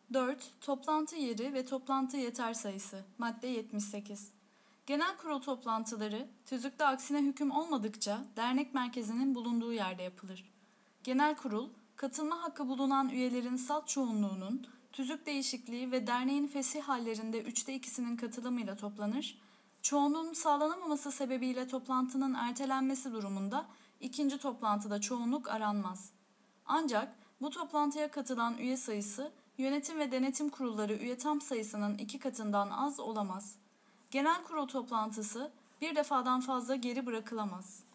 4. Toplantı yeri ve toplantı yeter sayısı. Madde 78. Genel kurul toplantıları, tüzükte aksine hüküm olmadıkça dernek merkezinin bulunduğu yerde yapılır. Genel kurul, katılma hakkı bulunan üyelerin salt çoğunluğunun, tüzük değişikliği ve derneğin fesih hallerinde 2/3'ünün katılımıyla toplanır. Çoğunluğun sağlanamaması sebebiyle toplantının ertelenmesi durumunda ikinci toplantıda çoğunluk aranmaz. Ancak bu toplantıya katılan üye sayısı, yönetim ve denetim kurulları üye tam sayısının 2 katından az olamaz. Genel kurul toplantısı bir defadan fazla geri bırakılamaz.